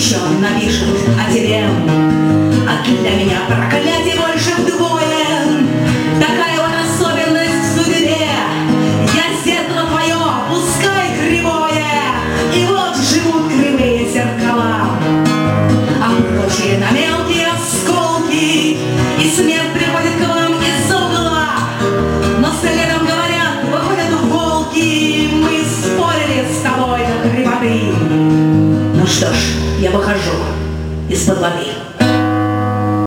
еще напишут о тебе. А для меня проклятие больше вдвое. Такая вот особенность в судьбе. Я зеркало твое, пускай кривое, и вот живут кривые зеркала. А прочие на мелкие осколки, и смерть приходит к вам из угла. Но следом говорят, выходят волки. Мы спорили с тобой до кривоты. Ну что ж, я выхожу из-под воды.